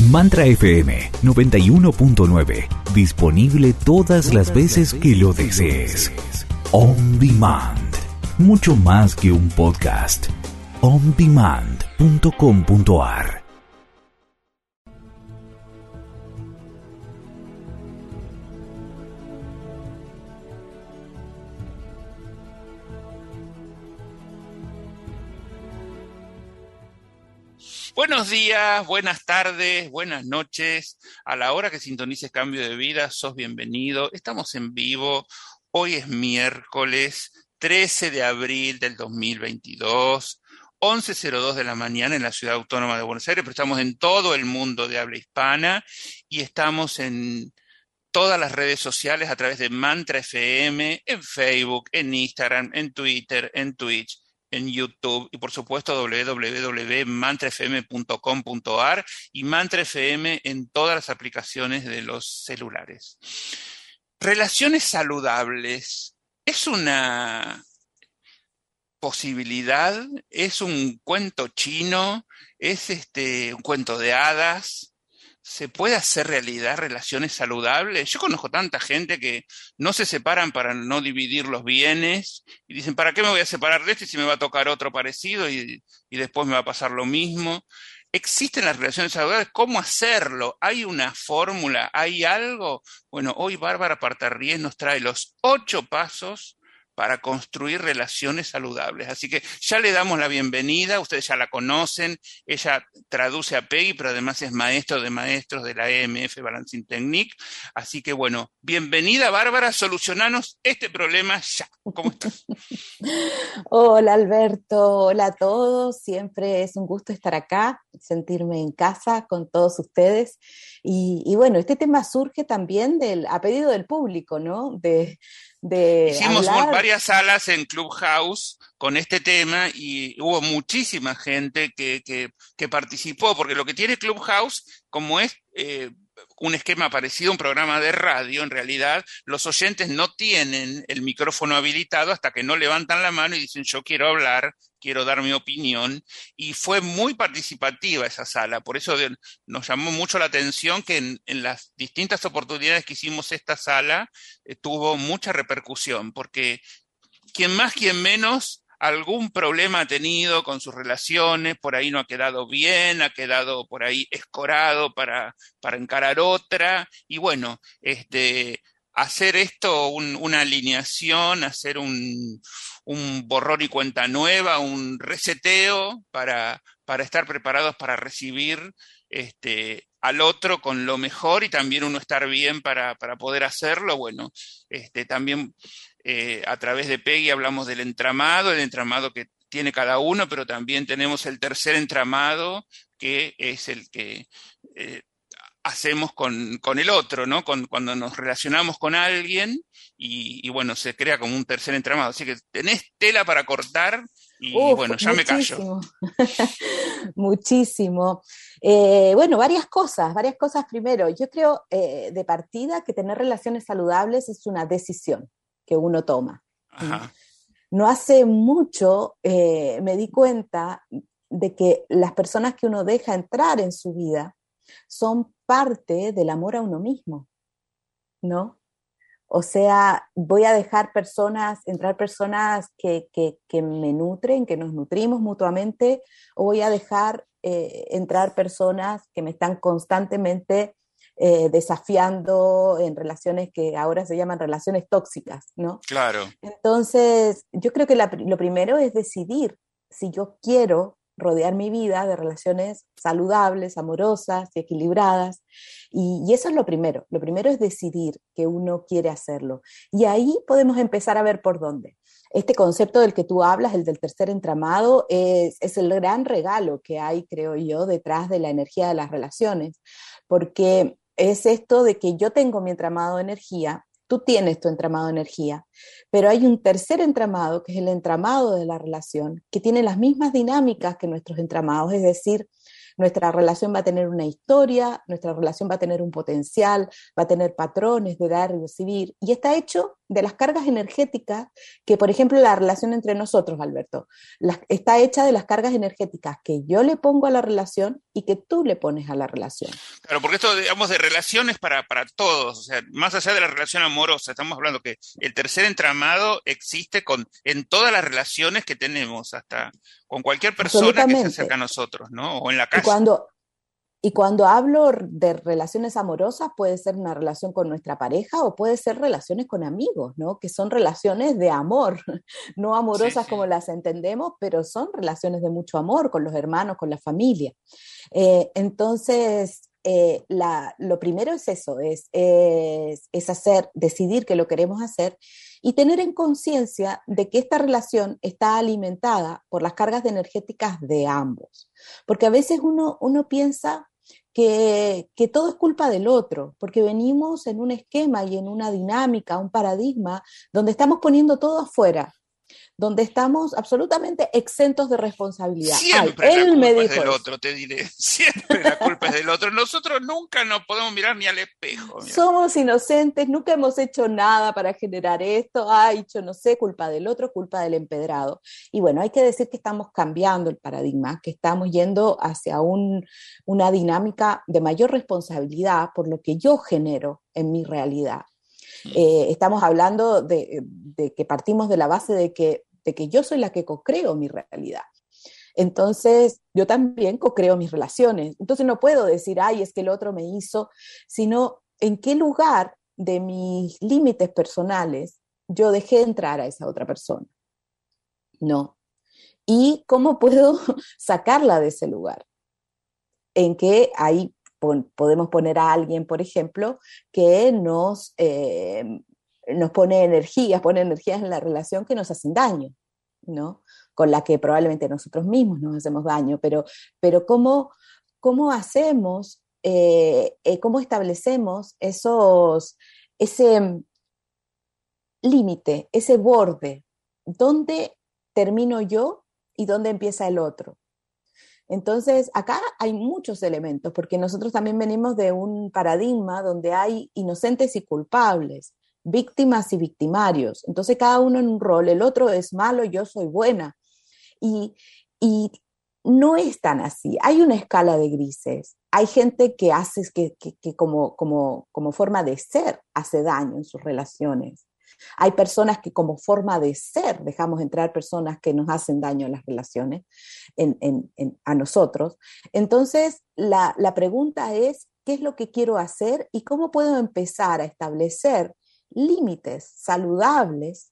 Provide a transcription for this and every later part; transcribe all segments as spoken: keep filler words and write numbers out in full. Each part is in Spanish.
Mantra F M noventa y uno punto nueve. Disponible todas las veces que lo desees. On Demand. Mucho más que un podcast. on demand punto com punto a r. Buenos días, buenas tardes, buenas noches. A la hora que sintonices Cambio de Vida, sos bienvenido. Estamos en vivo. Hoy es miércoles trece de abril del dos mil veintidós, once cero dos de la mañana en la Ciudad Autónoma de Buenos Aires, pero estamos en todo el mundo de habla hispana y estamos en todas las redes sociales a través de Mantra F M, en Facebook, en Instagram, en Twitter, en Twitch, en YouTube y por supuesto doble u doble u doble u punto mantra f m punto com punto a r y Mantra F M en todas las aplicaciones de los celulares. Relaciones saludables es una posibilidad, es un cuento chino, es este un cuento de hadas. ¿Se puede hacer realidad relaciones saludables? Yo conozco tanta gente que no se separan para no dividir los bienes y dicen, ¿para qué me voy a separar de este si me va a tocar otro parecido y, y después me va a pasar lo mismo? ¿Existen las relaciones saludables? ¿Cómo hacerlo? ¿Hay una fórmula? ¿Hay algo? Bueno, hoy Bárbara Partarriés nos trae los ocho pasos para construir relaciones saludables. Así que ya le damos la bienvenida, ustedes ya la conocen, ella traduce a Peggy, pero además es maestro de maestros de la E M F Balancing Technique. Así que bueno, bienvenida Bárbara, solucionanos este problema ya. ¿Cómo estás? Hola Alberto, hola a todos, siempre es un gusto estar acá, sentirme en casa con todos ustedes. Y, y bueno, este tema surge también del, a pedido del público, ¿no? De, de Hicimos hablar... varias salas en Clubhouse con este tema y hubo muchísima gente que, que, que participó, porque lo que tiene Clubhouse, como es eh, un esquema parecido a un programa de radio, en realidad los oyentes no tienen el micrófono habilitado hasta que no levantan la mano y dicen yo quiero hablar, quiero dar mi opinión, y fue muy participativa esa sala, por eso de, nos llamó mucho la atención que en, en las distintas oportunidades que hicimos esta sala eh, tuvo mucha repercusión, porque quien más, quien menos, algún problema ha tenido con sus relaciones, por ahí no ha quedado bien, ha quedado por ahí escorado para, para encarar otra, y bueno, este, hacer esto un, una alineación, hacer un, un borrón y cuenta nueva, un reseteo para, para estar preparados para recibir este, al otro con lo mejor y también uno estar bien para, para poder hacerlo. Bueno, este, también eh, a través de Peggy hablamos del entramado, el entramado que tiene cada uno, pero también tenemos el tercer entramado, que es el que eh, hacemos con, con el otro, ¿no? Con, cuando nos relacionamos con alguien y, y bueno, se crea como un tercer entramado. Así que tenés tela para cortar y Uf, bueno, ya muchísimo. me callo. Muchísimo. Eh, bueno, varias cosas, varias cosas primero. Yo creo eh, de partida que tener relaciones saludables es una decisión que uno toma. Ajá. No hace mucho eh, me di cuenta de que las personas que uno deja entrar en su vida son parte del amor a uno mismo, ¿no? O sea, voy a dejar personas, entrar personas que, que, que me nutren, que nos nutrimos mutuamente, o voy a dejar eh, entrar personas que me están constantemente eh, desafiando en relaciones que ahora se llaman relaciones tóxicas, ¿no? Claro. Entonces, yo creo que la, lo primero es decidir si yo quiero rodear mi vida de relaciones saludables, amorosas y equilibradas. Y, y eso es lo primero. Lo primero es decidir que uno quiere hacerlo. Y ahí podemos empezar a ver por dónde. Este concepto del que tú hablas, el del tercer entramado, es, es el gran regalo que hay, creo yo, detrás de la energía de las relaciones. Porque es esto de que yo tengo mi entramado de energía, tú tienes tu entramado de energía, pero hay un tercer entramado, que es el entramado de la relación, que tiene las mismas dinámicas que nuestros entramados, es decir, nuestra relación va a tener una historia, nuestra relación va a tener un potencial, va a tener patrones de dar y recibir, y está hecho de las cargas energéticas que, por ejemplo, la relación entre nosotros, Alberto, la, está hecha de las cargas energéticas que yo le pongo a la relación y que tú le pones a la relación. Claro, porque esto, digamos, de relaciones para, para todos, o sea, más allá de la relación amorosa, estamos hablando que el tercer entramado existe con, en todas las relaciones que tenemos, hasta con cualquier persona que se acerca a nosotros, ¿no? O en la calle. Y cuando, Y cuando hablo de relaciones amorosas, puede ser una relación con nuestra pareja o puede ser relaciones con amigos, ¿no? Que son relaciones de amor, no amorosas sí, sí. como las entendemos, pero son relaciones de mucho amor con los hermanos, con la familia. Eh, entonces, eh, la, lo primero es eso, es, es, es hacer, decidir que lo queremos hacer y tener en conciencia de que esta relación está alimentada por las cargas energéticas de ambos. Porque a veces uno, uno piensa Que, que todo es culpa del otro, porque venimos en un esquema y en una dinámica, un paradigma, donde estamos poniendo todo afuera, donde estamos absolutamente exentos de responsabilidad. Siempre Ay, la culpa me es del eso. otro, te diré. Siempre la culpa es del otro. Nosotros nunca nos podemos mirar ni al espejo. Mira. Somos inocentes, nunca hemos hecho nada para generar esto. Ay, yo no sé, culpa del otro, culpa del empedrado. Y bueno, hay que decir que estamos cambiando el paradigma, que estamos yendo hacia un, una dinámica de mayor responsabilidad por lo que yo genero en mi realidad. Eh, estamos hablando de, de que partimos de la base de que, de que yo soy la que co-creo mi realidad. Entonces, yo también co-creo mis relaciones. Entonces no puedo decir, ay, es que el otro me hizo, sino en qué lugar de mis límites personales yo dejé entrar a esa otra persona. No. ¿Y cómo puedo sacarla de ese lugar? En que hay podemos poner a alguien, por ejemplo, que nos, eh, nos pone energías, pone energías en la relación que nos hacen daño, ¿no? Con la que probablemente nosotros mismos nos hacemos daño, pero, pero ¿cómo, cómo hacemos, eh, eh, cómo establecemos esos, ese límite, ese borde, dónde termino yo y dónde empieza el otro? Entonces, acá hay muchos elementos, porque nosotros también venimos de un paradigma donde hay inocentes y culpables, víctimas y victimarios. Entonces, cada uno en un rol, el otro es malo, yo soy buena. Y, y no es tan así. Hay una escala de grises. Hay gente que hace, que, que, que como, como, como forma de ser, hace daño en sus relaciones. Hay personas que como forma de ser dejamos entrar personas que nos hacen daño en las relaciones, en, en, en, a nosotros. Entonces, la, la pregunta es, ¿qué es lo que quiero hacer y cómo puedo empezar a establecer límites saludables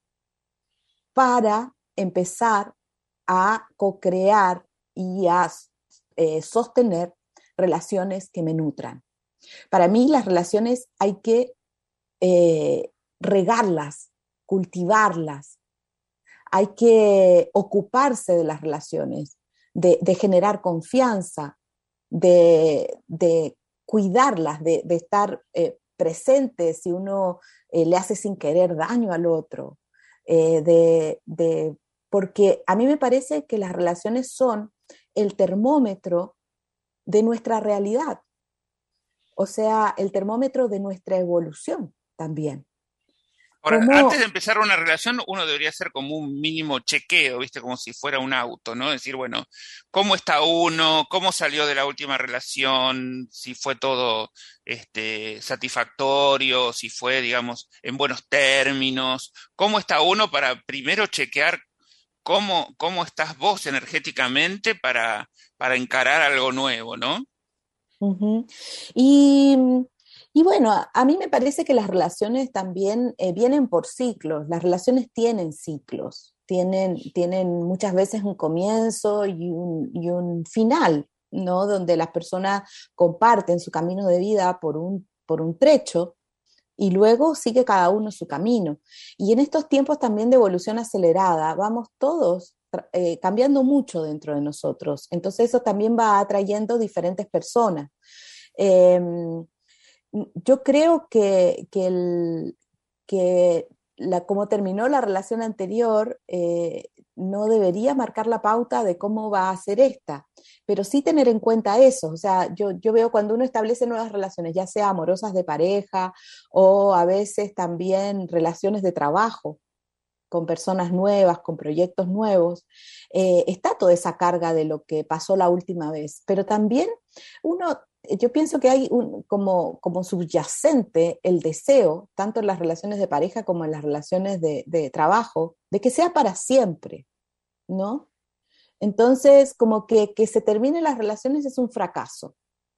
para empezar a co-crear y a eh, sostener relaciones que me nutran? Para mí las relaciones hay que eh, regarlas, cultivarlas, hay que ocuparse de las relaciones, de, de generar confianza, de, de cuidarlas, de, de estar eh, presente si uno eh, le hace sin querer daño al otro, eh, de, de, porque a mí me parece que las relaciones son el termómetro de nuestra realidad, o sea, el termómetro de nuestra evolución también. Ahora, ¿Cómo? Antes de empezar una relación, uno debería hacer como un mínimo chequeo, ¿viste? Como si fuera un auto, ¿no? Decir, bueno, ¿cómo está uno? ¿Cómo salió de la última relación? Si fue todo este, satisfactorio, si fue, digamos, en buenos términos. ¿Cómo está uno para primero chequear cómo, cómo estás vos energéticamente para, para encarar algo nuevo, ¿no? Uh-huh. Y... Y bueno, a, a mí me parece que las relaciones también eh, vienen por ciclos, las relaciones tienen ciclos, tienen, tienen muchas veces un comienzo y un, y un final, ¿no? Donde las personas comparten su camino de vida por un, por un trecho y luego sigue cada uno su camino. Y en estos tiempos también de evolución acelerada, vamos todos eh, cambiando mucho dentro de nosotros, entonces eso también va atrayendo diferentes personas. Eh, Yo creo que, que, el, que la, como terminó la relación anterior, eh, no debería marcar la pauta de cómo va a ser esta, pero sí tener en cuenta eso. O sea, yo, yo veo cuando uno establece nuevas relaciones, ya sea amorosas de pareja o a veces también relaciones de trabajo con personas nuevas, con proyectos nuevos, eh, está toda esa carga de lo que pasó la última vez, pero también uno, yo pienso que hay un, como, como subyacente el deseo, tanto en las relaciones de pareja como en las relaciones de, de trabajo, de que sea para siempre, ¿no? Entonces, como que, que se terminen las relaciones es un fracaso.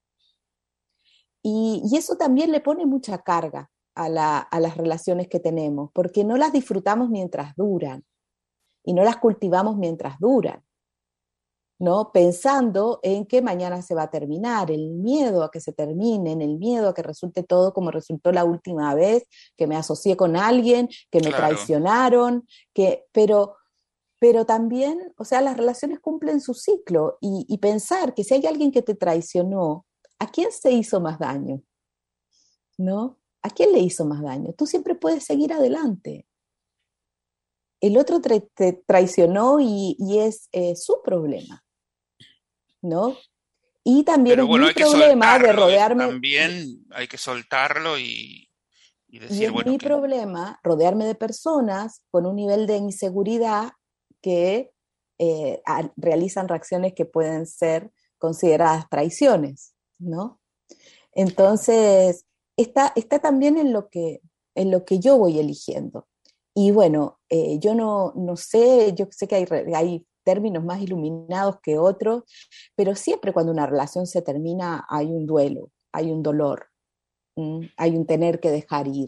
Y, y eso también le pone mucha carga a, la, a las relaciones que tenemos, porque no las disfrutamos mientras duran y no las cultivamos mientras duran, ¿no? Pensando en que mañana se va a terminar, el miedo a que se terminen, el miedo a que resulte todo como resultó la última vez, que me asocié con alguien, que me Claro. traicionaron, que, pero, pero también, o sea, las relaciones cumplen su ciclo y, y pensar que si hay alguien que te traicionó, ¿a quién se hizo más daño? ¿No? ¿A quién le hizo más daño? Tú siempre puedes seguir adelante. El otro te, te traicionó y, y es eh, su problema, ¿no? Y también Pero es bueno, mi hay que problema de soltarlo, eso rodearme, de, también, hay que soltarlo y, y y decir, es bueno, mi que problema rodearme de personas con un nivel de inseguridad que eh, a, realizan reacciones que pueden ser consideradas traiciones, ¿no? claro. Entonces, está, está también en lo, que, en lo que yo voy eligiendo. Y bueno, eh, yo no, no sé, yo sé que hay, hay términos más iluminados que otros, pero siempre cuando una relación se termina hay un duelo, hay un dolor, ¿m? Hay un tener que dejar ir.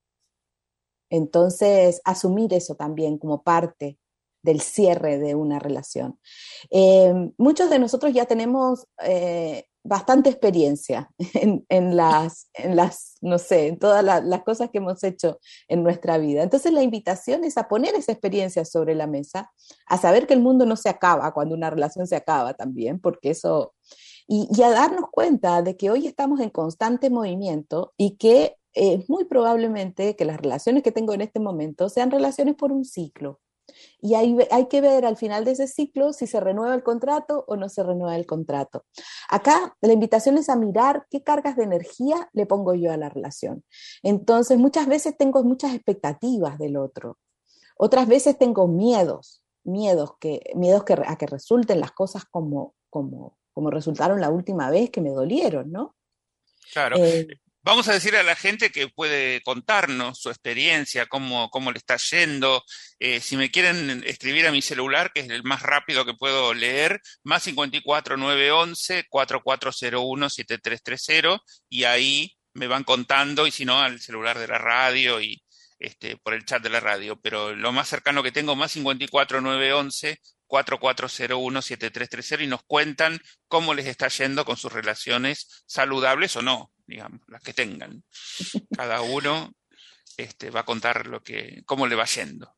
Entonces, asumir eso también como parte del cierre de una relación. Eh, muchos de nosotros ya tenemos eh, bastante experiencia en, en, las, en las, no sé, en todas la, las cosas que hemos hecho en nuestra vida. Entonces, la invitación es a poner esa experiencia sobre la mesa, a saber que el mundo no se acaba cuando una relación se acaba también, porque eso... Y, y a darnos cuenta de que hoy estamos en constante movimiento y que es eh, muy probablemente que las relaciones que tengo en este momento sean relaciones por un ciclo. Y hay, hay que ver al final de ese ciclo si se renueva el contrato o no se renueva el contrato. Acá la invitación es a mirar qué cargas de energía le pongo yo a la relación. Entonces, muchas veces tengo muchas expectativas del otro. Otras veces tengo miedos, miedos, que, miedos que, a que resulten las cosas como, como, como resultaron la última vez, que me dolieron, ¿no? Claro. Eh, Vamos a decir a la gente que puede contarnos su experiencia, cómo, cómo le está yendo. Eh, si me quieren escribir a mi celular, que es el más rápido que puedo leer, más cincuenta y cuatro, nueve once, cuarenta y cuatro cero uno, setenta y tres treinta, y ahí me van contando, y si no, al celular de la radio y este, por el chat de la radio. Pero lo más cercano que tengo, más cincuenta y cuatro, nueve once, cuarenta y cuatro cero uno, setenta y tres treinta, y nos cuentan cómo les está yendo con sus relaciones saludables o no, digamos, las que tengan. Cada uno este, va a contar lo que, cómo le va yendo.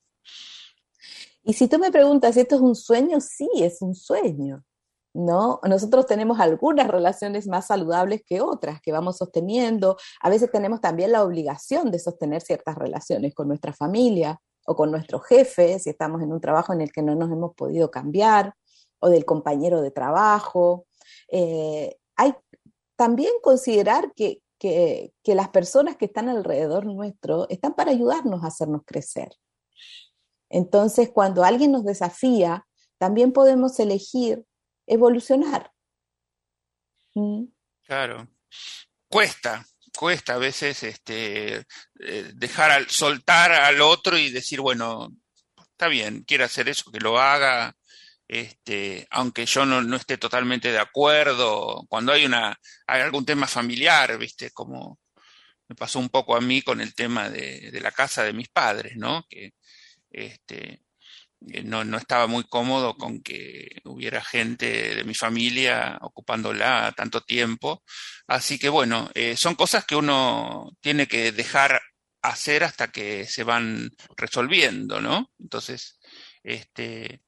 y si tú me preguntas si esto es un sueño, sí, es un sueño, ¿no? Nosotros tenemos algunas relaciones más saludables que otras que vamos sosteniendo. A veces tenemos también la obligación de sostener ciertas relaciones con nuestra familia o con nuestro jefe, si estamos en un trabajo en el que no nos hemos podido cambiar, o del compañero de trabajo. Eh, hay también considerar que, que, que las personas que están alrededor nuestro están para ayudarnos a hacernos crecer. Entonces, cuando alguien nos desafía, también podemos elegir evolucionar. ¿Mm? Claro. Cuesta, cuesta a veces este, eh, dejar al, soltar al otro y decir, bueno, está bien, quiere hacer eso, que lo haga, este, aunque yo no, no esté totalmente de acuerdo, cuando hay una, hay algún tema familiar, viste, como me pasó un poco a mí con el tema de, de la casa de mis padres, ¿no? Que este, eh, no, no estaba muy cómodo con que hubiera gente de mi familia ocupándola tanto tiempo. Así que bueno, eh, son cosas que uno tiene que dejar hacer hasta que se van resolviendo, ¿no? Entonces, este,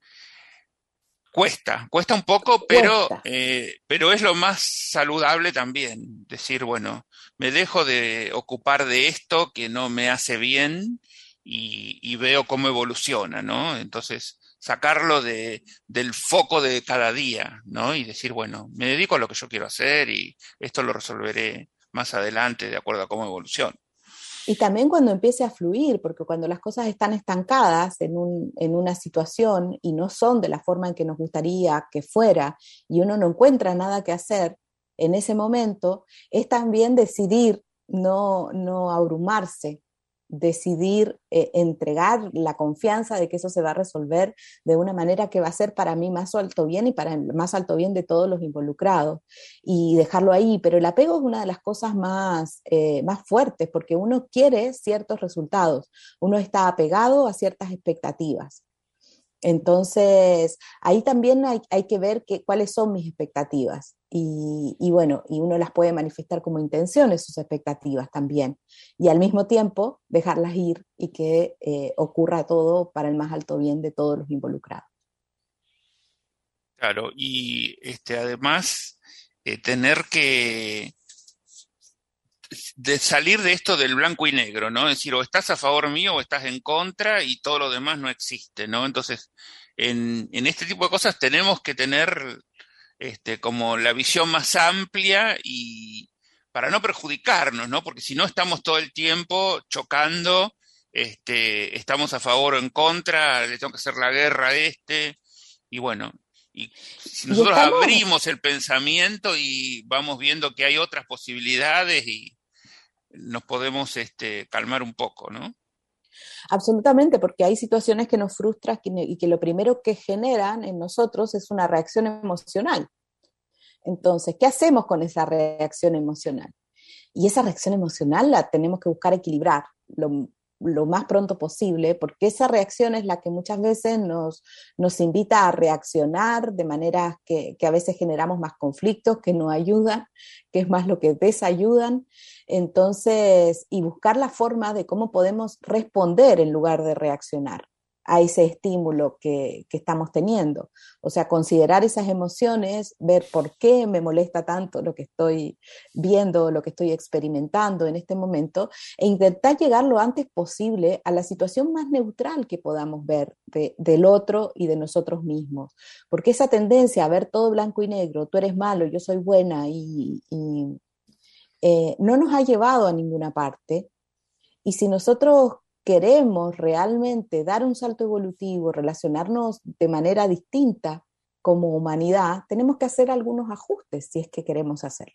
cuesta, cuesta un poco, pero, Cuesta. eh, pero es lo más saludable también. Decir, bueno, me dejo de ocupar de esto que no me hace bien y, y veo cómo evoluciona, ¿no? Entonces, sacarlo de, del foco de cada día, ¿no? Y decir, bueno, me dedico a lo que yo quiero hacer y esto lo resolveré más adelante de acuerdo a cómo evolucione. Y también cuando empiece a fluir, porque cuando las cosas están estancadas en, un, en una situación y no son de la forma en que nos gustaría que fuera, y uno no encuentra nada que hacer en ese momento, es también decidir no, no abrumarse, decidir eh, entregar la confianza de que eso se va a resolver de una manera que va a ser para mí más alto bien y para el más alto bien de todos los involucrados, y dejarlo ahí. Pero el apego es una de las cosas más, eh, más fuertes, porque uno quiere ciertos resultados, uno está apegado a ciertas expectativas. Entonces, ahí también hay, hay que ver que, cuáles son mis expectativas. Y, y bueno, y uno las puede manifestar como intenciones, sus expectativas también. Y al mismo tiempo, dejarlas ir y que eh, ocurra todo para el más alto bien de todos los involucrados. Claro, y este, además, eh, tener que de salir de esto del blanco y negro, ¿no? Es decir, o estás a favor mío o estás en contra y todo lo demás no existe, ¿no? Entonces, en, en este tipo de cosas tenemos que tener este, como la visión más amplia y para no perjudicarnos, ¿no? Porque si no estamos todo el tiempo chocando, este, estamos a favor o en contra, le tengo que hacer la guerra a este, y bueno, y si Y nosotros estamos abrimos el pensamiento y vamos viendo que hay otras posibilidades y nos podemos este, calmar un poco, ¿no? absolutamente, porque hay situaciones que nos frustran y que lo primero que generan en nosotros es una reacción emocional. Entonces, ¿qué hacemos con esa reacción emocional? Y esa reacción emocional la tenemos que buscar equilibrar lo, lo más pronto posible, porque esa reacción es la que muchas veces nos, nos invita a reaccionar de maneras que, que a veces generamos más conflictos, que no ayudan, que es más lo que desayudan. Entonces, y buscar la forma de cómo podemos responder en lugar de reaccionar a ese estímulo que, que estamos teniendo. O sea, considerar esas emociones, ver por qué me molesta tanto lo que estoy viendo, lo que estoy experimentando en este momento, e intentar llegar lo antes posible a la situación más neutral que podamos ver de, del otro y de nosotros mismos. Porque esa tendencia a ver todo blanco y negro, tú eres malo, yo soy buena, y, y eh, no nos ha llevado a ninguna parte. Y si nosotros queremos realmente dar un salto evolutivo, relacionarnos de manera distinta como humanidad, tenemos que hacer algunos ajustes si es que queremos hacerlo.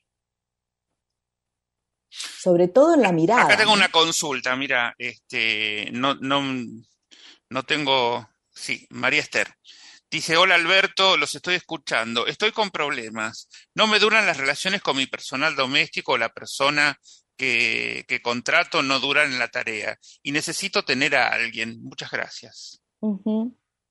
Sobre todo en la mirada. Acá tengo ¿no? una consulta, mira, este, no, no, no tengo, sí, María Esther. Dice, hola Alberto, los estoy escuchando. Estoy con problemas. No me duran las relaciones con mi personal doméstico o la persona que, que contrato no duran en la tarea. Y necesito tener a alguien. Muchas gracias. Uh-huh.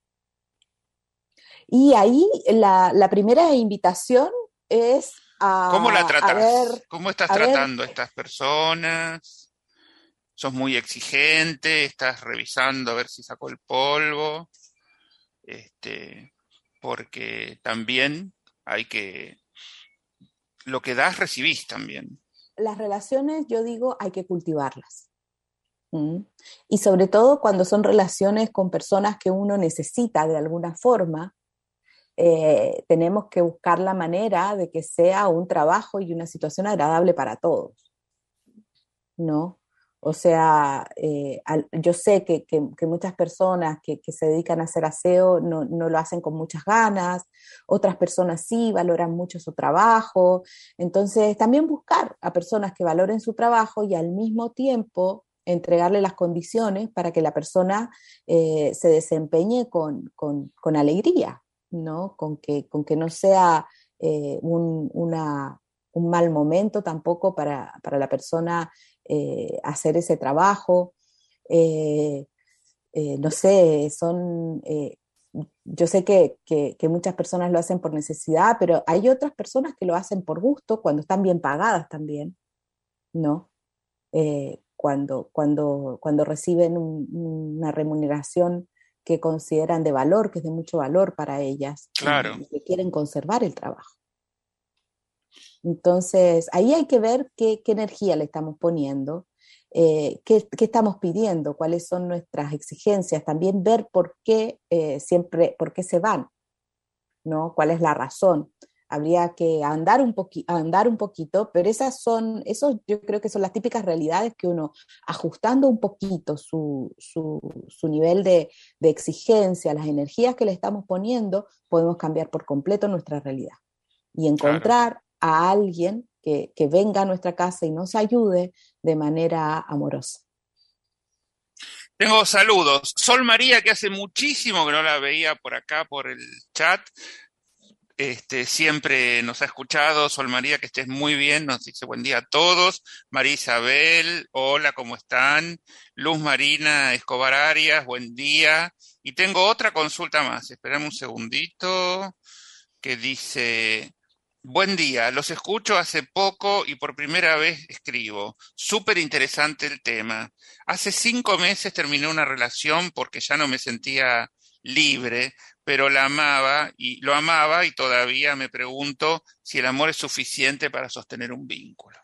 Y ahí la, la primera invitación es a, ¿Cómo la a tratás? ver... ¿Cómo estás a ver, tratando a estas personas? ¿Sos muy exigente? ¿Estás revisando a ver si sacó el polvo? Este, porque también hay que, lo que das recibís también. las relaciones, yo digo, hay que cultivarlas. ¿Mm? Y sobre todo cuando son relaciones con personas que uno necesita de alguna forma, eh, tenemos que buscar la manera de que sea un trabajo y una situación agradable para todos, ¿no? O sea, eh, al, yo sé que, que, que muchas personas que, que, se dedican a hacer aseo no, no lo hacen con muchas ganas, otras personas sí valoran mucho su trabajo. Entonces, también buscar a personas que valoren su trabajo y al mismo tiempo entregarle las condiciones para que la persona eh, se desempeñe con, con, con alegría, ¿no? Con que, con que no sea eh, un, una, un mal momento tampoco para, para la persona eh, hacer ese trabajo. Eh, eh, no sé, son... Eh, yo sé que, que, que muchas personas lo hacen por necesidad, pero hay otras personas que lo hacen por gusto, cuando están bien pagadas también, ¿no? Eh, cuando, cuando, cuando reciben un, una remuneración que consideran de valor, que es de mucho valor para ellas, Claro. y, y que quieren conservar el trabajo. Entonces, ahí hay que ver qué, qué energía le estamos poniendo, eh, qué, qué estamos pidiendo, cuáles son nuestras exigencias, también ver por qué eh, siempre, por qué se van, ¿no? ¿Cuál es la razón? Habría que andar un, poqui andar un poquito, pero esas son, esos yo creo que son las típicas realidades que uno, ajustando un poquito su, su, su nivel de, de exigencia, las energías que le estamos poniendo, podemos cambiar por completo nuestra realidad. Y encontrar claro. a alguien que, que venga a nuestra casa y nos ayude de manera amorosa. Tengo saludos. Sol María, que hace muchísimo que no la veía por acá, por el chat. Este, siempre nos ha escuchado. Sol María, que estés muy bien, nos dice buen día a todos. María Isabel, hola, ¿cómo están? Luz Marina Escobar Arias, buen día. Y tengo otra consulta más, esperame un segundito, que dice, buen día, los escucho hace poco y por primera vez escribo. Súper interesante el tema. Hace cinco meses terminé una relación porque ya no me sentía libre, pero la amaba y lo amaba y todavía me pregunto si el amor es suficiente para sostener un vínculo.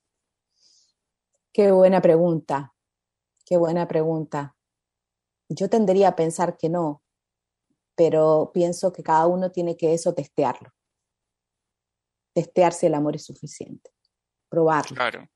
Qué buena pregunta, qué buena pregunta. Yo tendería a pensar que no, pero pienso que cada uno tiene que eso testearlo. Testear si el amor es suficiente, probarlo. Claro.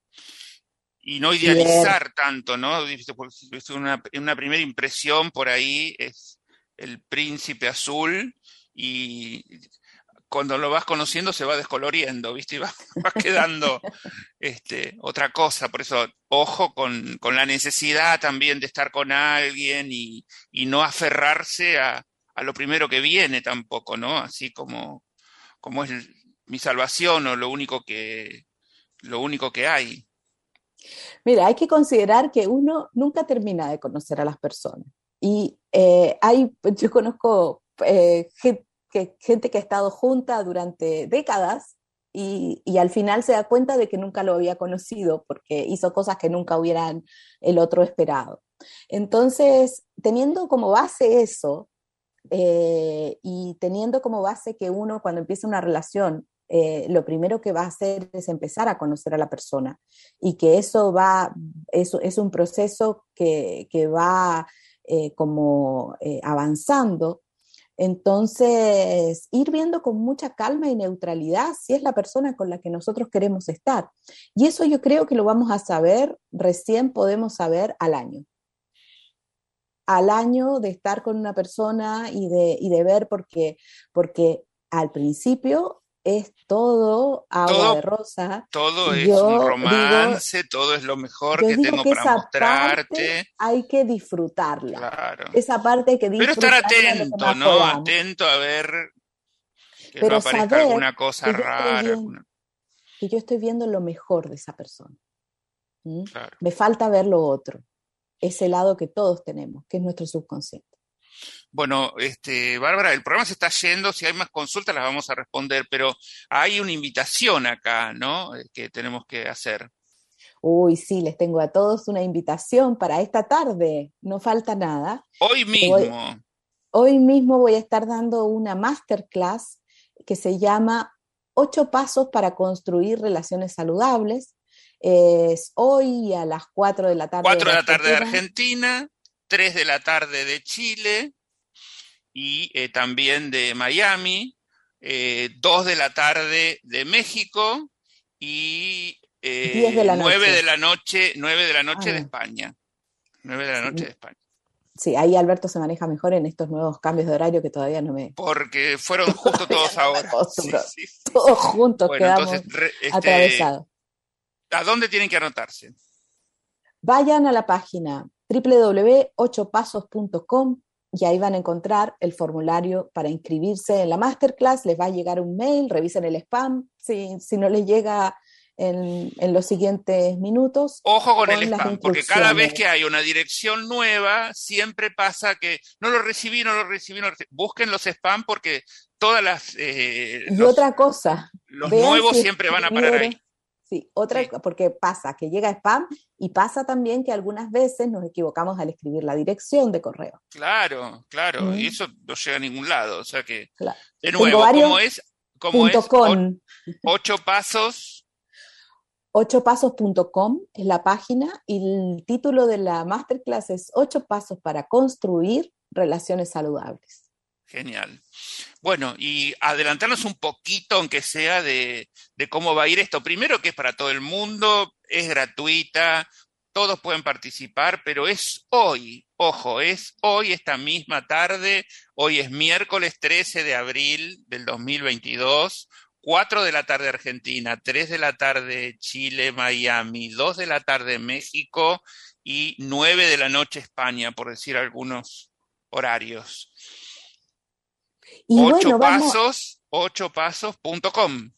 Y no idealizar y tanto, ¿no? Una, una primera impresión por ahí es el príncipe azul y cuando lo vas conociendo se va descoloriendo, ¿viste? Y va, va quedando este, otra cosa. Por eso, ojo con, con la necesidad también de estar con alguien y, y no aferrarse a, a lo primero que viene tampoco, ¿no? Así como, como es mi salvación o lo único que, lo único que hay. Mira, hay que considerar que uno nunca termina de conocer a las personas. Y eh, hay, yo conozco eh, gente, que, gente que ha estado junta durante décadas y, y al final se da cuenta de que nunca lo había conocido porque hizo cosas que nunca hubieran el otro esperado. Entonces, teniendo como base eso eh, y teniendo como base que uno cuando empieza una relación Eh, lo primero que va a hacer es empezar a conocer a la persona y que eso va, eso es un proceso que, que va eh, como eh, avanzando. Entonces, ir viendo con mucha calma y neutralidad si es la persona con la que nosotros queremos estar. Y eso yo creo que lo vamos a saber, recién podemos saber al año. Al año de estar con una persona y de, y de ver, porque, porque al principio es todo agua todo, de rosa. Todo es yo un romance, digo, todo es lo mejor que tengo que para mostrarte. Hay que disfrutarla. Claro. Esa parte hay que disfrutarla. Pero estar atento, ¿no? Podamos. Atento a ver que Pero no aparezca alguna cosa que rara. Viendo, alguna... Que yo estoy viendo lo mejor de esa persona. ¿Mm? Claro. Me falta ver lo otro. Ese lado que todos tenemos, que es nuestro subconsciente. Bueno, este, Bárbara, el programa se está yendo, si hay más consultas las vamos a responder, pero hay una invitación acá, ¿no? Que tenemos que hacer. Uy, sí, les tengo a todos una invitación para esta tarde, no falta nada. Hoy mismo. Hoy, hoy mismo voy a estar dando una masterclass que se llama Ocho Pasos para Construir Relaciones Saludables. Es hoy a las cuatro de la tarde. cuatro de la tarde de Argentina, tres de la tarde de Chile. Y eh, también de Miami, eh, dos de la tarde de México y eh, de la nueve de la noche, nueve de la noche ah. de España. nueve de la sí. noche de España. Sí, ahí Alberto se maneja mejor en estos nuevos cambios de horario que todavía no me... Porque fueron justo todos no ahora. Sí, sí, sí, todos sí. juntos bueno, quedamos entonces, re, este, atravesados. ¿A dónde tienen que anotarse? Vayan a la página doble u doble u doble u punto ocho pasos punto com y ahí van a encontrar el formulario para inscribirse en la masterclass. Les va a llegar un mail, revisen el spam, si, si no les llega en, en los siguientes minutos. Ojo con, con el spam, porque cada vez que hay una dirección nueva, siempre pasa que no lo recibí, no lo recibí, no lo recibí. Busquen los spam porque todas las... Eh, y los, otra cosa. Los nuevos si siempre van a parar ahí. Sí, otra, sí. Porque pasa que llega spam y pasa también que algunas veces nos equivocamos al escribir la dirección de correo. Claro, claro, mm. y eso no llega a ningún lado, o sea que, claro. de nuevo, ¿cómo es? ¿Cómo es? Con. O, ocho pasos. ocho pasos punto com es la página y el título de la masterclass es Ocho pasos para construir relaciones saludables. Genial. Bueno, y adelantarnos un poquito, aunque sea, de, de cómo va a ir esto. Primero, que es para todo el mundo, es gratuita, todos pueden participar, pero es hoy, ojo, es hoy, esta misma tarde. Hoy es miércoles trece de abril del dos mil veintidós, cuatro de la tarde Argentina, tres de la tarde Chile, Miami, dos de la tarde México y nueve de la noche España, por decir algunos horarios. Y Ocho bueno, vamos, pasos, ocho pasos punto com.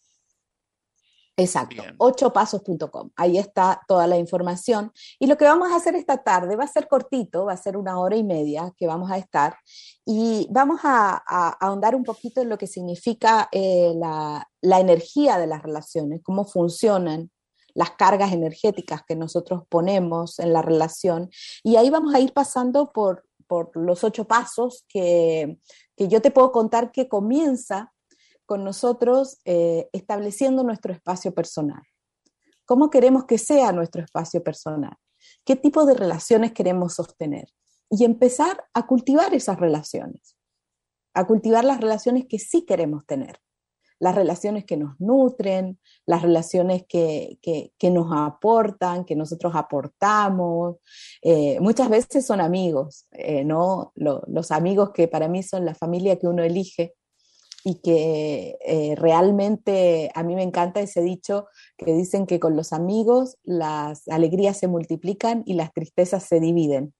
exacto, Bien. ocho pasos punto com. Ahí está toda la información. Y lo que vamos a hacer esta tarde va a ser cortito, va a ser una hora y media que vamos a estar. Y vamos a, a, a ahondar un poquito en lo que significa eh, la, la energía de las relaciones, cómo funcionan las cargas energéticas que nosotros ponemos en la relación. Y ahí vamos a ir pasando por, por los ocho pasos que, que yo te puedo contar que comienza con nosotros eh, estableciendo nuestro espacio personal. ¿Cómo queremos que sea nuestro espacio personal? ¿Qué tipo de relaciones queremos sostener? Y empezar a cultivar esas relaciones, a cultivar las relaciones que sí queremos tener, las relaciones que nos nutren, las relaciones que, que, que nos aportan, que nosotros aportamos. Eh, muchas veces son amigos, eh, ¿no? Lo, los amigos que para mí son la familia que uno elige, y que eh, realmente a mí me encanta ese dicho que dicen que con los amigos las alegrías se multiplican y las tristezas se dividen.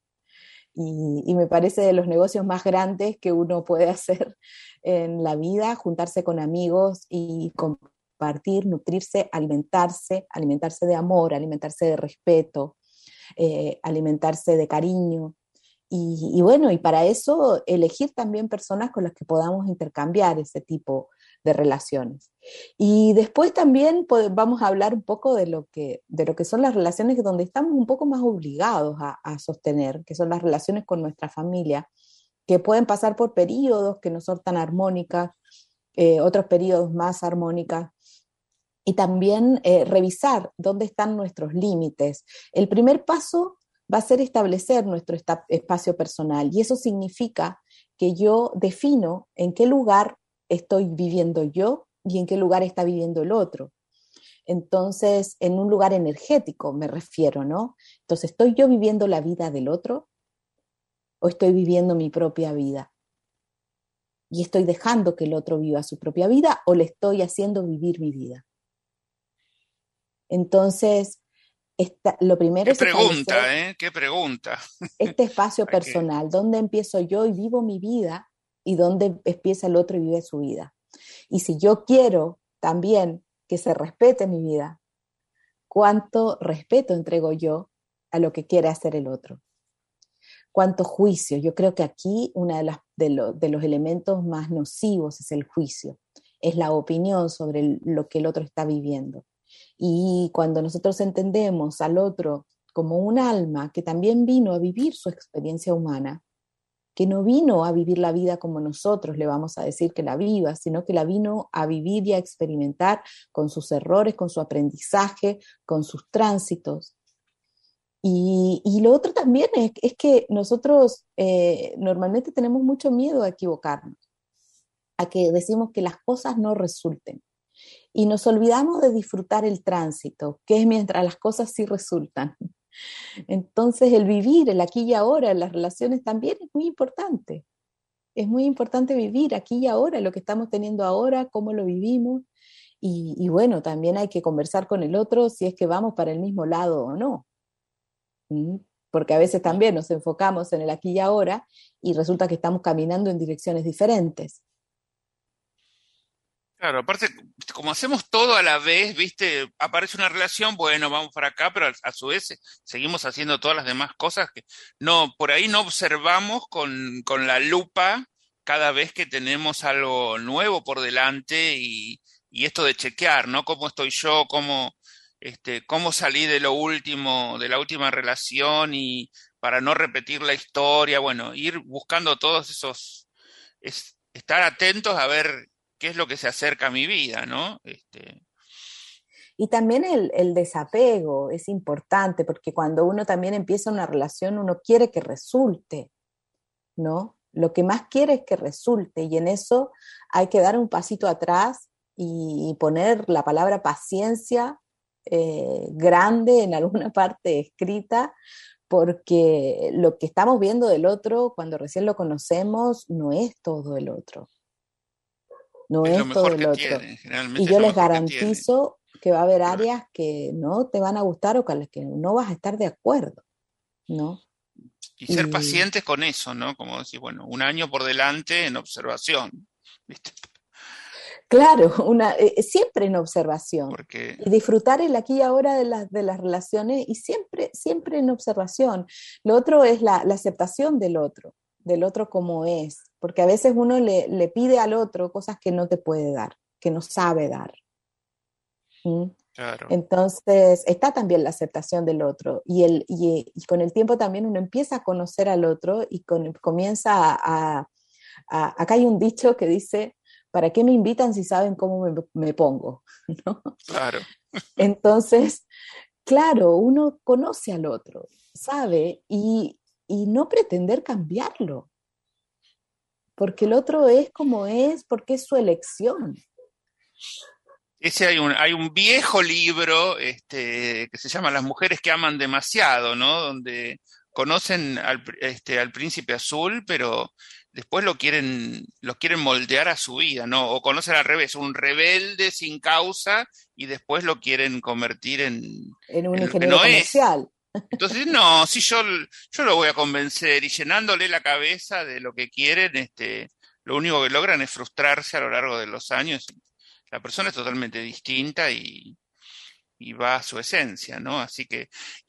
Y, y me parece de los negocios más grandes que uno puede hacer en la vida, juntarse con amigos y compartir, nutrirse, alimentarse, alimentarse de amor, alimentarse de respeto, eh, alimentarse de cariño. Y, y bueno, y para eso elegir también personas con las que podamos intercambiar ese tipo de relaciones. Y después también pues, vamos a hablar un poco de lo, que, de lo que son las relaciones donde estamos un poco más obligados a, a sostener, que son las relaciones con nuestra familia, que pueden pasar por periodos que no son tan armónicas, eh, otros periodos más armónicas. Y también eh, revisar dónde están nuestros límites. El primer paso va a ser establecer nuestro espacio personal y eso significa que yo defino en qué lugar estoy viviendo yo y en qué lugar está viviendo el otro. Entonces, en un lugar energético me refiero, ¿no? Entonces, ¿estoy yo viviendo la vida del otro o estoy viviendo mi propia vida? ¿Y estoy dejando que el otro viva su propia vida o le estoy haciendo vivir mi vida? Entonces, esta, lo primero Qué es establecer pregunta, ¿eh? Qué pregunta. este espacio Hay que... personal, dónde empiezo yo y vivo mi vida y dónde empieza el otro y vive su vida. Y si yo quiero también que se respete mi vida, ¿cuánto respeto entrego yo a lo que quiere hacer el otro? ¿Cuánto juicio? Yo creo que aquí uno de, de, lo, de los elementos más nocivos es el juicio, es la opinión sobre el, lo que el otro está viviendo. Y cuando nosotros entendemos al otro como un alma que también vino a vivir su experiencia humana, que no vino a vivir la vida como nosotros le vamos a decir que la viva, sino que la vino a vivir y a experimentar con sus errores, con su aprendizaje, con sus tránsitos. Y, y lo otro también es, es que nosotros eh, normalmente tenemos mucho miedo a equivocarnos, a que decimos que las cosas no resulten. Y nos olvidamos de disfrutar el tránsito, que es mientras las cosas sí resultan. Entonces el vivir, el aquí y ahora, en las relaciones también es muy importante. Es muy importante vivir aquí y ahora, lo que estamos teniendo ahora, cómo lo vivimos. Y, y bueno, también hay que conversar con el otro si es que vamos para el mismo lado o no. ¿Mm? Porque a veces también nos enfocamos en el aquí y ahora y resulta que estamos caminando en direcciones diferentes. Claro, aparte, como hacemos todo a la vez, ¿viste? Aparece una relación, bueno, vamos para acá, pero a, a su vez eh, seguimos haciendo todas las demás cosas que no, por ahí no observamos con, con la lupa cada vez que tenemos algo nuevo por delante y, y esto de chequear, ¿no? ¿Cómo estoy yo? ¿Cómo, este, cómo salí de lo último, de la última relación y para no repetir la historia? Bueno, ir buscando todos esos, es, estar atentos a ver qué es lo que se acerca a mi vida, ¿no? Este... Y también el, el desapego es importante, porque cuando uno también empieza una relación, uno quiere que resulte, ¿no? Lo que más quiere es que resulte, y en eso hay que dar un pasito atrás y poner la palabra paciencia eh, grande en alguna parte escrita, porque lo que estamos viendo del otro cuando recién lo conocemos no es todo el otro, no Es lo es todo mejor el que otro. tiene, Y generalmente es yo lo les mejor que tiene. garantizo que va a haber Pero, áreas que no te van a gustar o con las que no vas a estar de acuerdo, ¿no? y ser Y pacientes con eso, ¿no? Como decir, bueno, un año por delante en observación, ¿viste? claro, una, eh, siempre en observación Porque, y disfrutar el aquí y ahora de, las de las relaciones y siempre, siempre en observación. Lo otro es la, la aceptación del otro, del otro como es, porque a veces uno le, le pide al otro cosas que no te puede dar, que no sabe dar. ¿Mm? claro, Entonces, está también la aceptación del otro y, el, y, y, con el tiempo también uno empieza a conocer al otro y con, comienza a, a, a... Acá hay un dicho que dice, ¿para qué me invitan si saben cómo me, me pongo? ¿No? claro. Entonces, claro, uno conoce al otro, sabe, y, y no pretender cambiarlo, porque el otro es como es, porque es su elección. Ese hay un, hay un viejo libro este, que se llama Las mujeres que aman demasiado, ¿no? Donde conocen al, pr- este, al príncipe azul, pero después lo quieren, lo quieren moldear a su vida, ¿no? O conocen al revés, un rebelde sin causa y después lo quieren convertir en, En un en lo que ingeniero no es. comercial. Entonces, no, si yo, yo lo voy a convencer y llenándole la cabeza de lo que quieren, este, lo único que logran es frustrarse a lo largo de los años. La persona es totalmente distinta y, y va a su esencia, ¿no? Así que,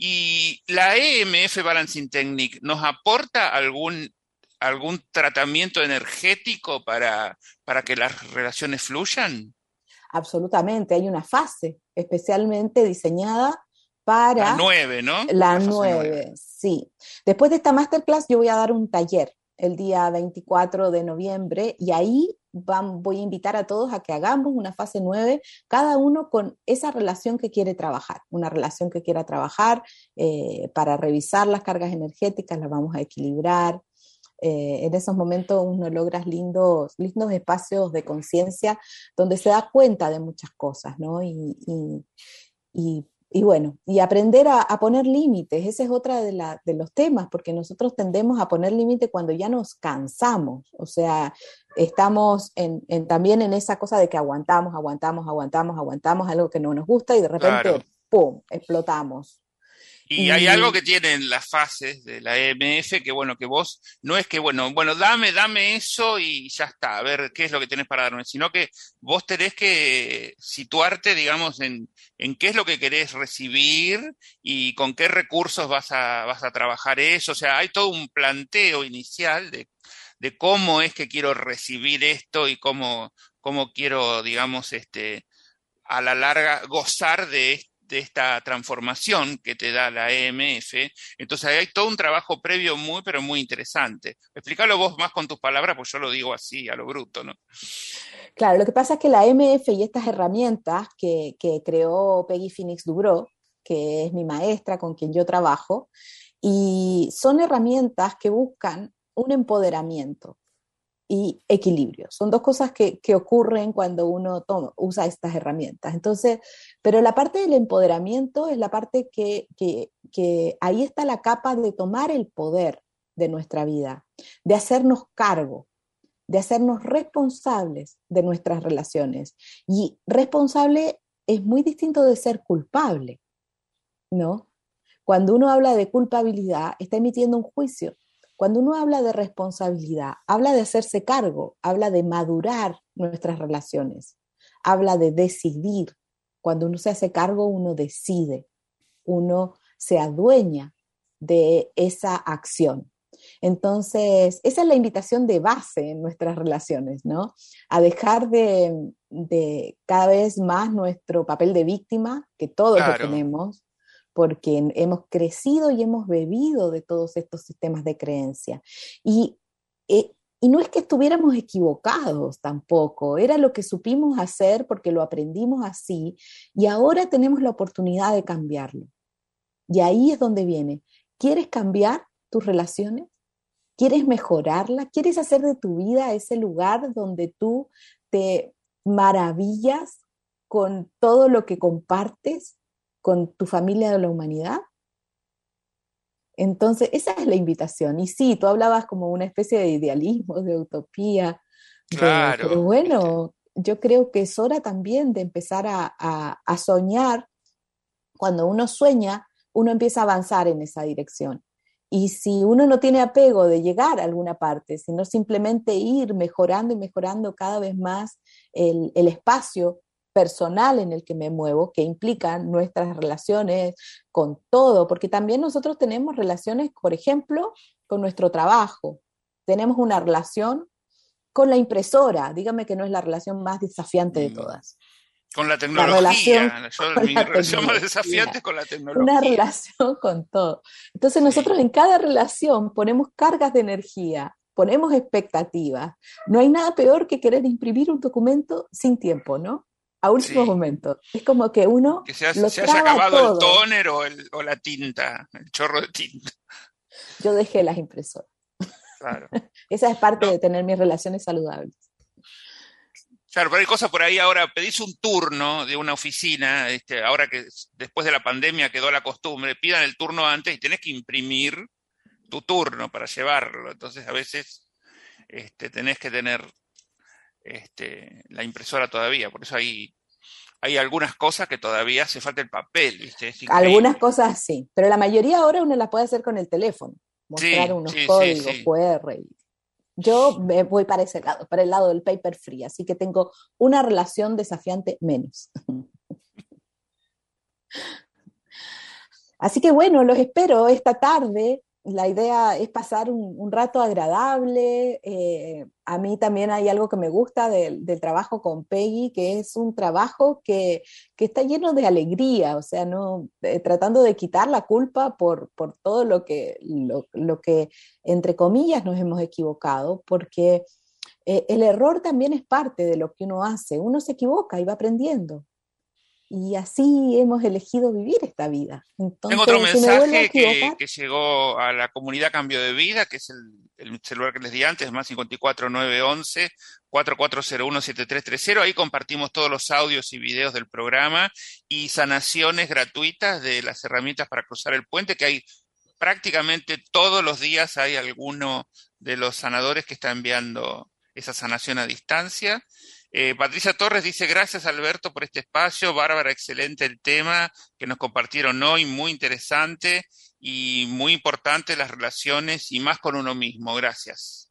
¿y la E M F Balancing Technique nos aporta algún, algún tratamiento energético para, para que las relaciones fluyan? Absolutamente, hay una fase especialmente diseñada La para nueve, ¿no? la La fase nueve. nueve, sí. Después de esta masterclass yo voy a dar un taller el día veinticuatro de noviembre y ahí van, voy a invitar a todos a que hagamos una fase nueve, cada uno con esa relación que quiere trabajar, una relación que quiera trabajar eh, para revisar las cargas energéticas, las vamos a equilibrar. Eh, en esos momentos uno logra lindos, lindos espacios de conciencia donde se da cuenta de muchas cosas, ¿no? Y, y, y, y bueno, y aprender a, a poner límites, ese es otra de, la, de los temas, porque nosotros tendemos a poner límites cuando ya nos cansamos, o sea, estamos en, en, también en esa cosa de que aguantamos, aguantamos, aguantamos, aguantamos algo que no nos gusta y de Claro. repente, ¡pum!, explotamos. Y hay algo Y que tienen las fases de la E M F que, bueno, que vos no es que, bueno, bueno, dame, dame eso y ya está, a ver qué es lo que tenés para darme, sino que vos tenés que situarte, digamos, en, en qué es lo que querés recibir y con qué recursos vas a, vas a trabajar eso. O sea, hay todo un planteo inicial de, de cómo es que quiero recibir esto y cómo, cómo quiero, digamos, este, a la larga gozar de, de esta transformación que te da la E M F. Entonces hay todo un trabajo previo muy, pero muy interesante. Explícalo vos más con tus palabras, pues yo lo digo así, a lo bruto, ¿no? claro, lo que pasa es que la M F y estas herramientas que, que creó Peggy Phoenix Dubrow, que es mi maestra con quien yo trabajo, y son herramientas que buscan un empoderamiento y equilibrio. Son dos cosas que, que ocurren cuando uno toma, usa estas herramientas. Entonces, pero la parte del empoderamiento es la parte que, que, que ahí está la capa de tomar el poder de nuestra vida, de hacernos cargo, de hacernos responsables de nuestras relaciones. Y responsable es muy distinto de ser culpable, ¿no? Cuando uno habla de culpabilidad, está emitiendo un juicio. Cuando uno habla de responsabilidad, habla de hacerse cargo, habla de madurar nuestras relaciones, habla de decidir. Cuando uno se hace cargo, uno decide, uno se adueña de esa acción. Entonces, esa es la invitación de base en nuestras relaciones, ¿no? A dejar de, de cada vez más nuestro papel de víctima, que todos lo Claro. tenemos, porque hemos crecido y hemos bebido de todos estos sistemas de creencia. Y, y no es que estuviéramos equivocados tampoco, era lo que supimos hacer porque lo aprendimos así y ahora tenemos la oportunidad de cambiarlo. Y ahí es donde viene. ¿Quieres cambiar tus relaciones? ¿Quieres mejorarla? ¿Quieres hacer de tu vida ese lugar donde tú te maravillas con todo lo que compartes con tu familia de la humanidad? Entonces, esa es la invitación. Y sí, tú hablabas como una especie de idealismo, de utopía, de, pero Claro, ¿viste? bueno, yo creo que es hora también de empezar a, a, a soñar. Cuando uno sueña, uno empieza a avanzar en esa dirección. Y si uno no tiene apego de llegar a alguna parte, sino simplemente ir mejorando y mejorando cada vez más el, el espacio personal en el que me muevo, que implican nuestras relaciones con todo, porque también nosotros tenemos relaciones, por ejemplo, con nuestro trabajo. Tenemos una relación con la impresora, dígame que no es la relación más desafiante de Mm, todas. Con la La relación tecnología. Yo, con mi la relación más desafiante tecnología, es con la una tecnología. relación con todo. Entonces nosotros Sí, en cada relación ponemos cargas de energía, ponemos expectativas. No hay nada peor que querer imprimir un documento sin tiempo, ¿no? A último sí. momento. Es como que uno Que se, ha- lo se haya traba acabado el todo. tóner o, el, o la tinta, el chorro de tinta. Yo dejé las impresoras. Claro. Esa es parte No, de tener mis relaciones saludables. claro, pero hay cosas por ahí. Ahora pedís un turno de una oficina, este, ahora que después de la pandemia quedó la costumbre, pidan el turno antes y tenés que imprimir tu turno para llevarlo. Entonces a veces este, tenés que tener este, la impresora todavía. Por eso hay, hay algunas cosas que todavía hace falta el papel, ¿viste? Es Algunas increíble. cosas sí, pero la mayoría ahora uno las puede hacer con el teléfono, mostrar Sí, unos sí, sí, códigos sí. Q R. Y yo me voy para ese lado, para el lado del paper free, así que tengo una relación desafiante menos. Así que bueno, los espero esta tarde. La idea es pasar un, un rato agradable. Eh, a mí también hay algo que me gusta del, del trabajo con Peggy, que es un trabajo que, que está lleno de alegría, o sea, no eh, tratando de quitar la culpa por, por todo lo que, lo, lo que, entre comillas, nos hemos equivocado, porque eh, el error también es parte de lo que uno hace. Uno se equivoca y va aprendiendo. Y así hemos elegido vivir esta vida. Tengo otro Entonces, si me vuelvo a mensaje que, equivocar, que llegó a la comunidad Cambio de Vida, que es el, el celular que les di antes, más cincuenta y cuatro nueve once cuatro cuatro cero uno siete tres tres cero. Ahí compartimos todos los audios y videos del programa y sanaciones gratuitas de las herramientas para cruzar el puente, que hay prácticamente todos los días hay alguno de los sanadores que está enviando esa sanación a distancia. Eh, Patricia Torres dice, gracias Alberto por este espacio, Bárbara, excelente el tema que nos compartieron hoy, muy interesante y muy importante las relaciones y más con uno mismo, gracias.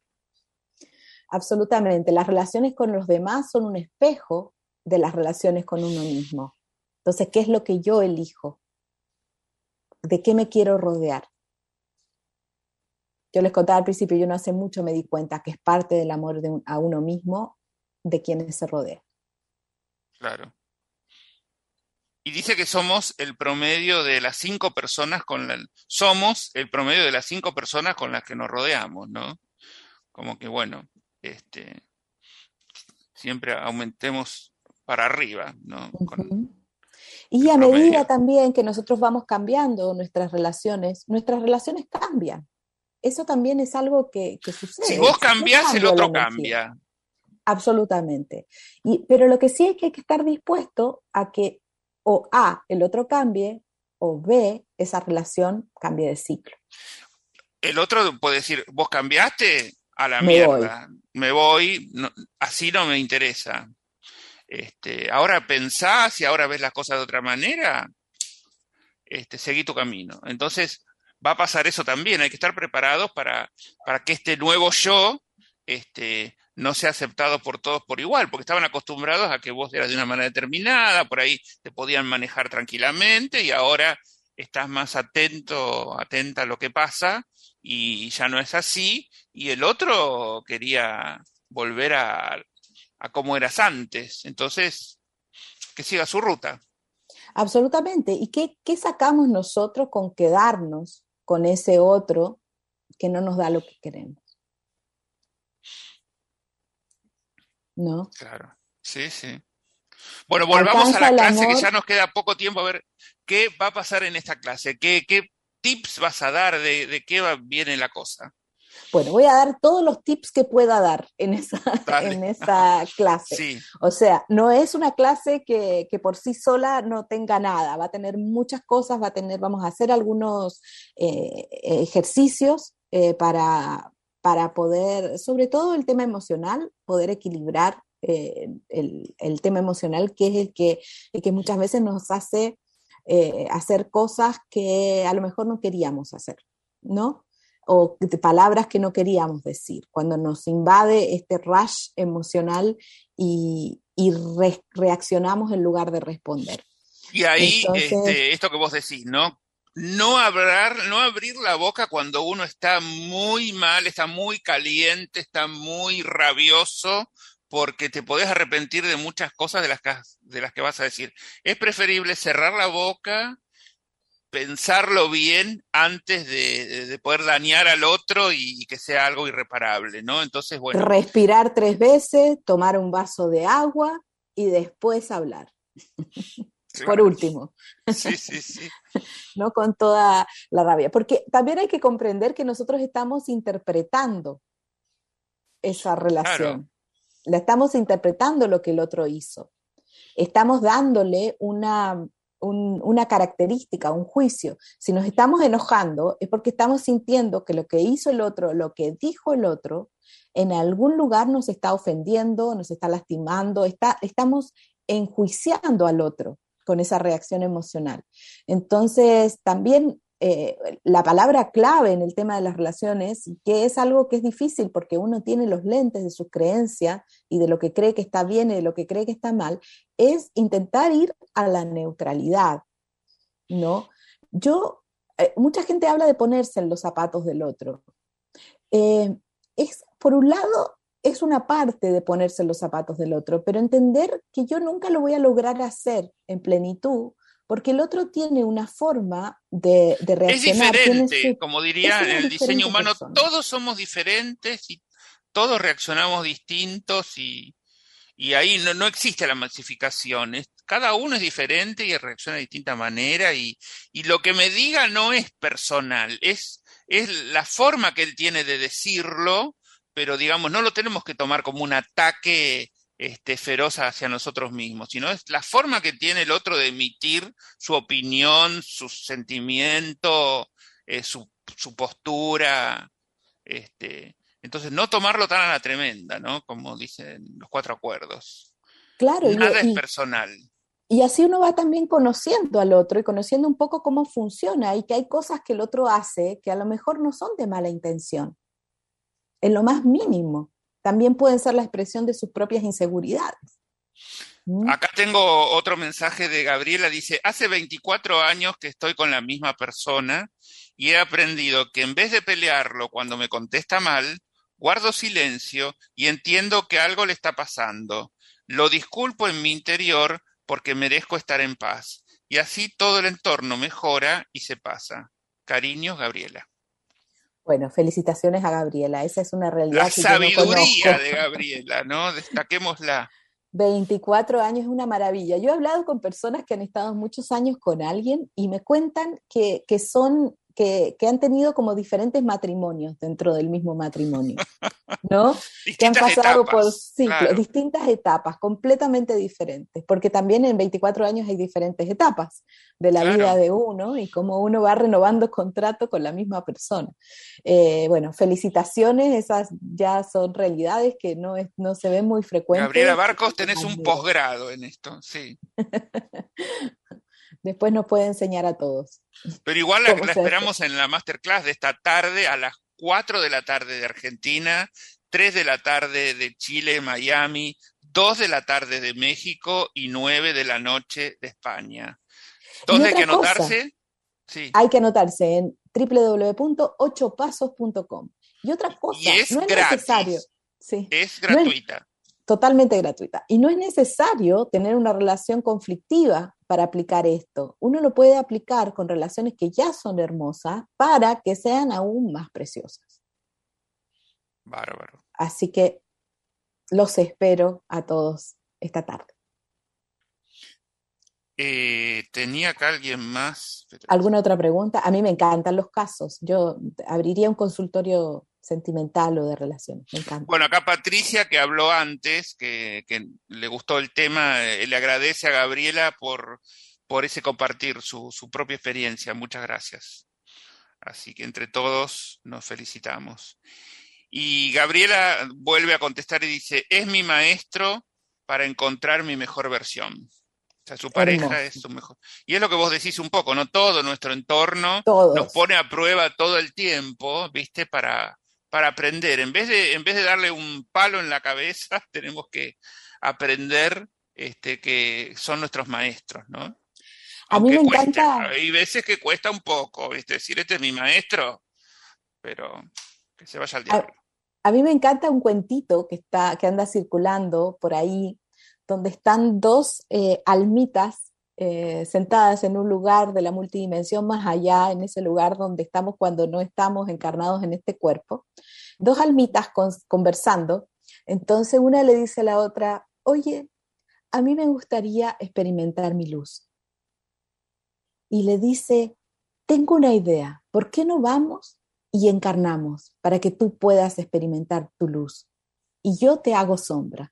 absolutamente, las relaciones con los demás son un espejo de las relaciones con uno mismo. Entonces, ¿qué es lo que yo elijo? ¿De qué me quiero rodear? Yo les contaba al principio, yo no hace mucho me di cuenta que es parte del amor de un, a uno mismo, de quienes se rodea. Claro. Y dice que somos el promedio de las cinco personas con la, somos el promedio de las cinco personas con las que nos rodeamos, ¿no? Como que bueno, este, siempre aumentemos para arriba, ¿no? Con Uh-huh. Y el a medida promedio. también que nosotros vamos cambiando nuestras relaciones, nuestras relaciones cambian. Eso también es algo que, que Si sucede, vos existe un cambiás, el cambio de la otro energía. cambia. Absolutamente. Y, pero lo que sí es que hay que estar dispuesto a que o A, el otro cambie, o B, esa relación cambie de ciclo. El otro puede decir, vos cambiaste a la Me voy. mierda, me voy, no, así no me interesa. Este, ahora pensás y ahora ves las cosas de otra manera, este, seguí tu camino. Entonces, va a pasar eso también, hay que estar preparados para, para que este nuevo yo este, no sea aceptado por todos por igual, porque estaban acostumbrados a que vos eras de una manera determinada, por ahí te podían manejar tranquilamente y ahora estás más atento, atenta a lo que pasa y ya no es así, y el otro quería volver a, a como eras antes, entonces que siga su ruta. Absolutamente. ¿Y qué, qué sacamos nosotros con quedarnos con ese otro que no nos da lo que queremos? ¿no? Claro, sí, sí. Bueno, volvamos a Alcanza la el clase, que amor. ya nos queda poco tiempo. A ver, ¿qué va a pasar en esta clase? ¿Qué, qué tips vas a dar? ¿De, de qué va, viene la cosa? Bueno, voy a dar todos los tips que pueda dar en esa, Dale. en esa clase. Sí, O sea, no es una clase que, que por sí sola no tenga nada, va a tener muchas cosas, va a tener, vamos a hacer algunos eh, ejercicios eh, para, para poder, sobre todo el tema emocional, poder equilibrar eh, el, el, tema emocional, que es el que, el que muchas veces nos hace eh, hacer cosas que a lo mejor no queríamos hacer, ¿no? O de palabras que no queríamos decir, cuando nos invade este rush emocional y, y re, reaccionamos en lugar de responder. Y ahí, Entonces, este, esto que vos decís, ¿no? No hablar, no abrir la boca cuando uno está muy mal, está muy caliente, está muy rabioso, porque te podés arrepentir de muchas cosas de las que, de las que vas a decir. Es preferible cerrar la boca, pensarlo bien antes de, de poder dañar al otro y, y que sea algo irreparable, ¿no? Entonces, bueno. Respirar tres veces, tomar un vaso de agua y después hablar. Claro. Por último. Sí, sí, sí. No con toda la rabia. Porque también hay que comprender que nosotros estamos interpretando esa relación. Claro. La estamos interpretando lo que el otro hizo. Estamos dándole una, un, una característica, un juicio. Si nos estamos enojando es porque estamos sintiendo que lo que hizo el otro, lo que dijo el otro, en algún lugar nos está ofendiendo, nos está lastimando, está, estamos enjuiciando al otro con esa reacción emocional. Entonces, también eh, la palabra clave en el tema de las relaciones, que es algo que es difícil porque uno tiene los lentes de sus creencias y de lo que cree que está bien y de lo que cree que está mal, es intentar ir a la neutralidad, ¿no? Yo, eh, mucha gente habla de ponerse en los zapatos del otro. Eh, es, por un lado, es una parte de ponerse en los zapatos del otro, pero entender que yo nunca lo voy a lograr hacer en plenitud, porque el otro tiene una forma de, de reaccionar. Es Tiene diferente, su, como es diría una el diseño diferente humano, persona. todos somos diferentes y todos reaccionamos distintos y, y ahí no, no existe la masificación. Es, cada uno es diferente y reacciona de distinta manera y, y lo que me diga no es personal, es, es la forma que él tiene de decirlo, pero digamos, no lo tenemos que tomar como un ataque este, feroz hacia nosotros mismos, sino es la forma que tiene el otro de emitir su opinión, su sentimiento, eh, su, su postura, este, entonces no tomarlo tan a la tremenda, ¿no? Como dicen los cuatro acuerdos. Claro, y, Nada es y, personal. y así uno va también conociendo al otro y conociendo un poco cómo funciona y que hay cosas que el otro hace que a lo mejor no son de mala intención, en lo más mínimo. También pueden ser la expresión de sus propias inseguridades. ¿Mm? Acá tengo otro mensaje de Gabriela, dice, hace veinticuatro años que estoy con la misma persona y he aprendido que en vez de pelearlo cuando me contesta mal, guardo silencio y entiendo que algo le está pasando. Lo disculpo en mi interior porque merezco estar en paz. Y así todo el entorno mejora y se pasa. Cariños, Gabriela. Bueno, felicitaciones a Gabriela. Esa es una La realidad que yo no sabiduría conozco. de Gabriela, ¿no? Destaquémosla. veinticuatro años es una maravilla. Yo he hablado con personas que han estado muchos años con alguien y me cuentan que, que son, que, que han tenido como diferentes matrimonios dentro del mismo matrimonio, ¿no? Que han Distintas pasado por etapas, ciclos, claro. distintas etapas, completamente diferentes, porque también en veinticuatro años hay diferentes etapas de la vida Claro. de uno y cómo uno va renovando contrato con la misma persona. Eh, bueno, felicitaciones, esas ya son realidades que no, es, no se ven muy Gabriela frecuentes. Barcos, Y tenés un admiro. posgrado en esto, sí. Después nos puede enseñar a todos Pero igual la, cómo la se hace. esperamos en la masterclass de esta tarde a las cuatro de la tarde de Argentina, tres de la tarde de Chile, Miami, dos de la tarde de México y nueve de la noche de España. Y ¿Dónde hay que otra cosa, anotarse? Sí. hay que anotarse en doble u doble u doble u punto ocho pasos punto com. Y otra Y cosa, es no es necesario, gratis, sí, es no es gratuita. totalmente gratuita. Y no es necesario tener una relación conflictiva para aplicar esto. Uno lo puede aplicar con relaciones que ya son hermosas para que sean aún más preciosas. Bárbaro. Así que los espero a todos esta tarde. Eh, tenía acá alguien más. ¿Alguna otra pregunta? A mí me encantan los casos. Yo abriría un consultorio sentimental o de relaciones. Me encanta. Bueno, acá Patricia, que habló antes, que, que le gustó el tema, eh, le agradece a Gabriela por, por ese compartir su, su propia experiencia. Muchas gracias. Así que entre todos nos felicitamos. Y Gabriela vuelve a contestar y dice, es mi maestro para encontrar mi mejor versión. O sea, su pareja Hermoso. es su mejor. Y es lo que vos decís un poco, ¿no? Todo nuestro entorno Todos. nos pone a prueba todo el tiempo, ¿viste? Para, para aprender. En vez de, en vez de darle un palo en la cabeza, tenemos que aprender este, que son nuestros maestros, ¿no? A Aunque mí me cueste. encanta. Hay veces que cuesta un poco, ¿viste? Decir, este es mi maestro, pero que se vaya al diablo. A, a mí me encanta un cuentito que, está, que anda circulando por ahí, donde están dos eh, almitas eh, sentadas en un lugar de la multidimensión más allá, en ese lugar donde estamos cuando no estamos encarnados en este cuerpo, dos almitas con, conversando. Entonces una le dice a la otra, oye, a mí me gustaría experimentar mi luz. Y le dice, tengo una idea, ¿por qué no vamos y encarnamos para que tú puedas experimentar tu luz? Y yo te hago sombra.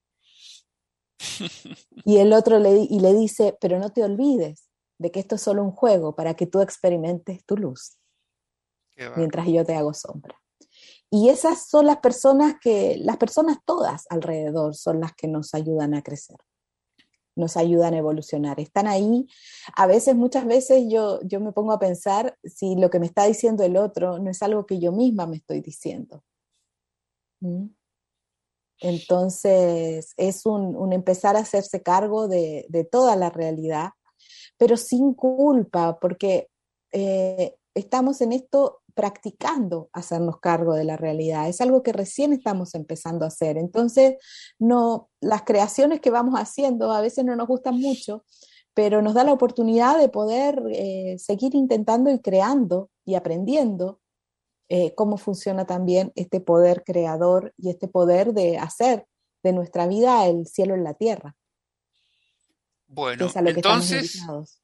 Y el otro le, y le dice, pero no te olvides de que esto es solo un juego para que tú experimentes tu luz, mientras yo te hago sombra. Y esas son las personas que, las personas todas alrededor son las que nos ayudan a crecer, nos ayudan a evolucionar. Están ahí, a veces, muchas veces yo, yo me pongo a pensar si lo que me está diciendo el otro no es algo que yo misma me estoy diciendo. ¿Mm? Entonces es un, un empezar a hacerse cargo de, de toda la realidad, pero sin culpa, porque eh, estamos en esto practicando hacernos cargo de la realidad. Es algo que recién estamos empezando a hacer. Entonces, no, las creaciones que vamos haciendo a veces no nos gustan mucho, pero nos da la oportunidad de poder eh, seguir intentando y creando y aprendiendo Eh, cómo funciona también este poder creador y este poder de hacer de nuestra vida el cielo en la tierra. Bueno, es a lo entonces que estamos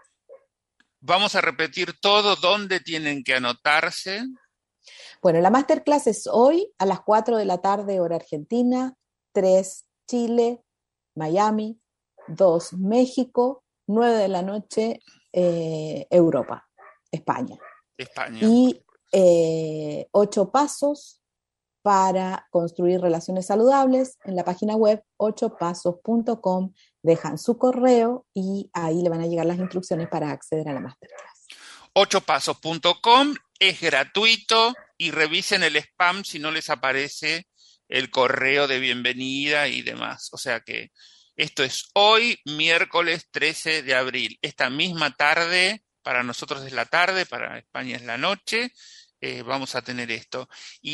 vamos a repetir todo, dónde tienen que anotarse. Bueno, la masterclass es hoy a las cuatro de la tarde, hora Argentina, tres Chile, Miami, dos México, nueve de la noche eh, Europa, España. España. Y Eh, ocho pasos para construir relaciones saludables en la página web ocho pasos punto com. Dejan su correo y ahí le van a llegar las instrucciones para acceder a la masterclass. ocho pasos punto com es gratuito y revisen el spam si no les aparece el correo de bienvenida y demás. O sea que esto es hoy, miércoles trece de abril. Esta misma tarde, para nosotros es la tarde, para España es la noche. Eh, vamos a tener esto.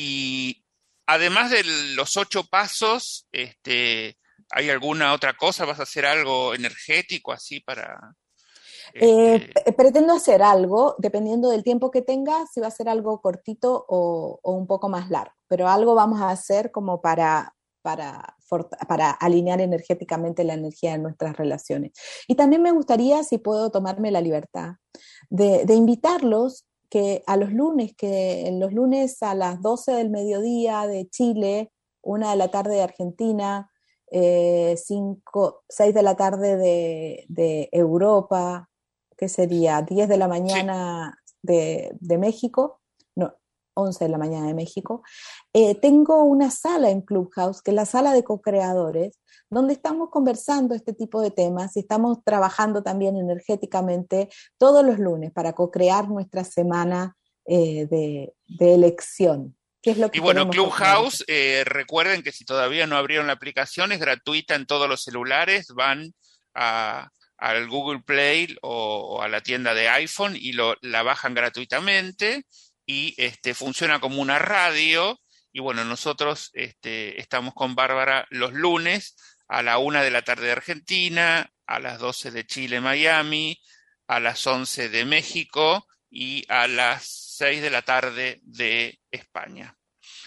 Y además de los ocho pasos, este, ¿hay alguna otra cosa? ¿Vas a hacer algo energético así para...? Este... Eh, pretendo hacer algo, dependiendo del tiempo que tenga, si va a ser algo cortito o, o un poco más largo, pero algo vamos a hacer como para, para, para alinear energéticamente la energía de nuestras relaciones. Y también me gustaría, si puedo tomarme la libertad, de, de invitarlos que a los lunes, que en los lunes a las doce del mediodía de Chile, una de la tarde de Argentina, eh, cinco, seis de la tarde de, de Europa, ¿qué sería? diez de la mañana sí. de, de México, no, once de la mañana de México, eh, tengo una sala en Clubhouse, que es la sala de co-creadores, donde estamos conversando este tipo de temas y estamos trabajando también energéticamente todos los lunes para co-crear nuestra semana eh, de, de elección. ¿Qué es lo que y bueno, Clubhouse, eh, recuerden que si todavía no abrieron la aplicación, es gratuita en todos los celulares, van a, al Google Play o, o a la tienda de iPhone y lo, la bajan gratuitamente y este, funciona como una radio. Y bueno, nosotros este, estamos con Bárbara los lunes a la una de la tarde de Argentina, a las doce de Chile, Miami, a las once de México y a las seis de la tarde de España.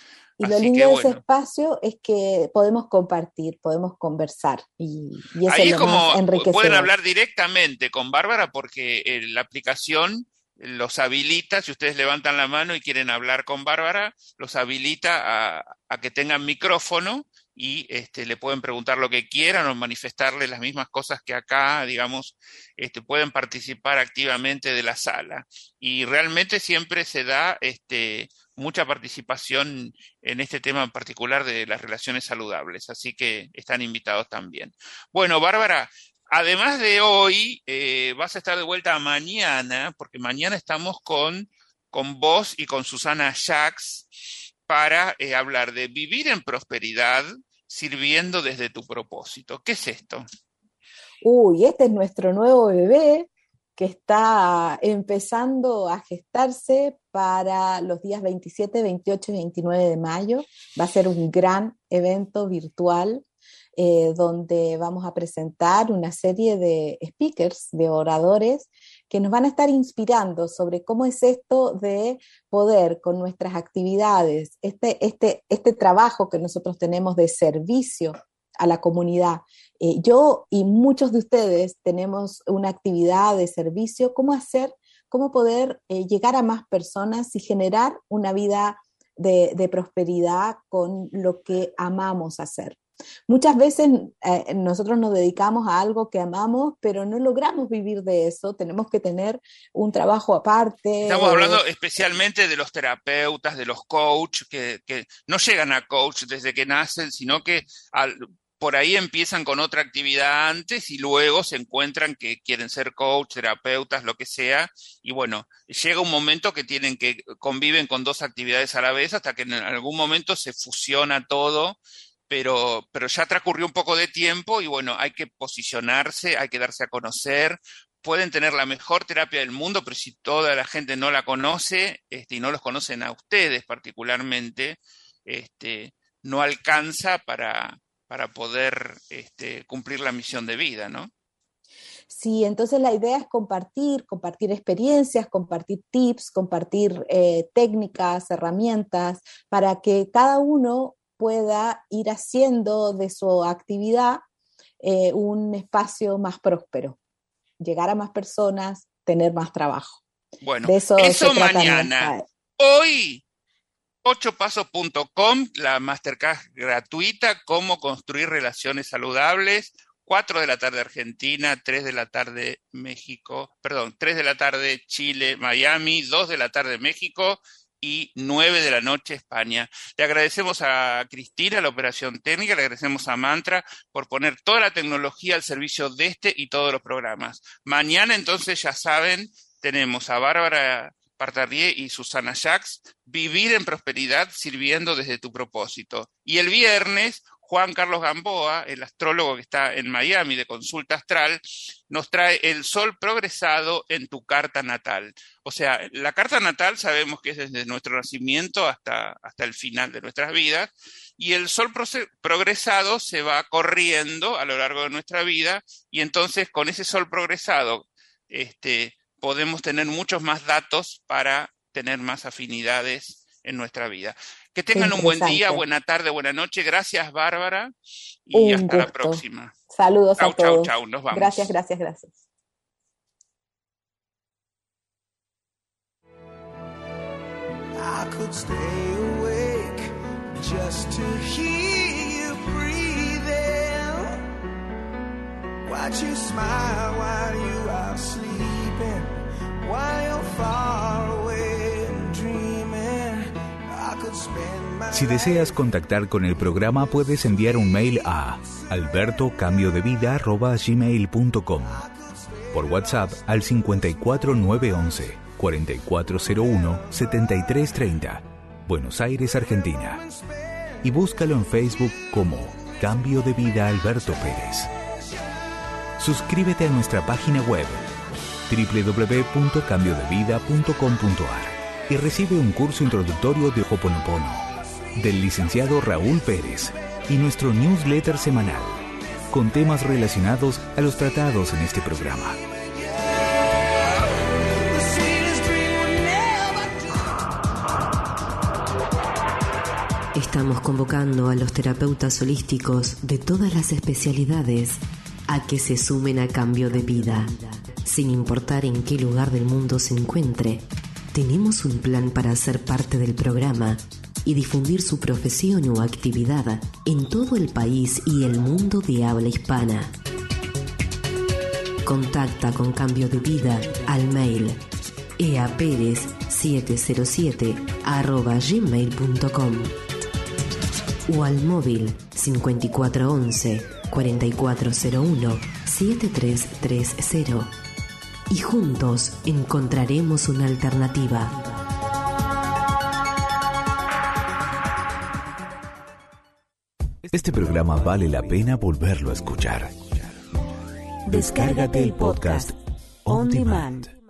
Y lo Así lindo que, de bueno. ese espacio es que podemos compartir, podemos conversar y, y eso Ahí es es lo más como enriquecedor. pueden hablar directamente con Bárbara porque eh, la aplicación los habilita, si ustedes levantan la mano y quieren hablar con Bárbara, los habilita a, a que tengan micrófono y este, le pueden preguntar lo que quieran o manifestarle las mismas cosas que acá, digamos, este, pueden participar activamente de la sala. Y realmente siempre se da este, mucha participación en este tema en particular de las relaciones saludables, así que están invitados también. Bueno, Bárbara, además de hoy, eh, vas a estar de vuelta mañana, porque mañana estamos con, con vos y con Susana Jacks para eh, hablar de vivir en prosperidad sirviendo desde tu propósito. ¿Qué es esto? Uy, este es nuestro nuevo bebé que está empezando a gestarse para los días veintisiete, veintiocho y veintinueve de mayo. Va a ser un gran evento virtual eh, donde vamos a presentar una serie de speakers, de oradores, que nos van a estar inspirando sobre cómo es esto de poder con nuestras actividades, este, este, este trabajo que nosotros tenemos de servicio a la comunidad. Eh, yo y muchos de ustedes tenemos una actividad de servicio, cómo hacer, cómo poder eh, llegar a más personas y generar una vida de, de prosperidad con lo que amamos hacer. Muchas veces eh, nosotros nos dedicamos a algo que amamos, pero no logramos vivir de eso, tenemos que tener un trabajo aparte. Estamos hablando especialmente de los terapeutas, de los coach, que, que no llegan a coach desde que nacen, sino que al, por ahí empiezan con otra actividad antes y luego se encuentran que quieren ser coach, terapeutas, lo que sea, y bueno, llega un momento que tienen que conviven con dos actividades a la vez hasta que en algún momento se fusiona todo. Pero, pero ya transcurrió un poco de tiempo y bueno, hay que posicionarse, hay que darse a conocer. Pueden tener la mejor terapia del mundo, pero si toda la gente no la conoce este, y no los conocen a ustedes particularmente, este, no alcanza para, para poder este, cumplir la misión de vida, ¿no? Sí, entonces la idea es compartir, compartir experiencias, compartir tips, compartir eh, técnicas, herramientas, para que cada uno pueda ir haciendo de su actividad eh, un espacio más próspero, llegar a más personas, tener más trabajo. Bueno, de eso, eso mañana. Hoy, ocho pasos punto com, la masterclass gratuita, cómo construir relaciones saludables, cuatro de la tarde Argentina, tres de la tarde México, perdón, tres de la tarde Chile, Miami, dos de la tarde México, y nueve de la noche España. Le agradecemos a Cristina, la operación técnica, le agradecemos a Mantra por poner toda la tecnología al servicio de este y todos los programas. Mañana entonces ya saben, tenemos a Bárbara Partarrié y Susana Jacks, vivir en prosperidad sirviendo desde tu propósito. Y el viernes, Juan Carlos Gamboa, el astrólogo que está en Miami de Consulta Astral, nos trae el sol progresado en tu carta natal. O sea, la carta natal sabemos que es desde nuestro nacimiento hasta, hasta el final de nuestras vidas, y el sol progresado se va corriendo a lo largo de nuestra vida, y entonces con ese sol progresado este, podemos tener muchos más datos para tener más afinidades en nuestra vida. Que tengan un buen día, buena tarde, buena noche. Gracias, Bárbara. Y un hasta gusto. La próxima. Saludos chau, a todos. Chau, chau, nos vamos. Gracias, gracias, gracias. I could stay awake just to hear you breathing. Watch you smile while you are sleeping, while you're far away and dreaming. I could spend my Si deseas contactar con el programa, puedes enviar un mail a alberto cambio de vida arroba gmail punto com, por WhatsApp al cincuenta y cuatro nueve once cuarenta y cuatro cero uno setenta y tres treinta, Buenos Aires, Argentina. Y búscalo en Facebook como Cambio de Vida Alberto Pérez. Suscríbete a nuestra página web doble u doble u doble u punto cambio de vida punto com punto a r y recibe un curso introductorio de Ho'oponopono del licenciado Raúl Pérez y nuestro newsletter semanal con temas relacionados a los tratados en este programa. Estamos convocando a los terapeutas holísticos de todas las especialidades a que se sumen a Cambio de Vida. Sin importar en qué lugar del mundo se encuentre, tenemos un plan para ser parte del programa y difundir su profesión o actividad en todo el país y el mundo de habla hispana. Contacta con Cambio de Vida al mail eaperez siete cero siete arroba gmail punto com o al móvil cincuenta y cuatro once cuarenta y cuatro cero uno setenta y tres treinta y juntos encontraremos una alternativa. Este programa vale la pena volverlo a escuchar. Descárgate el podcast On Demand.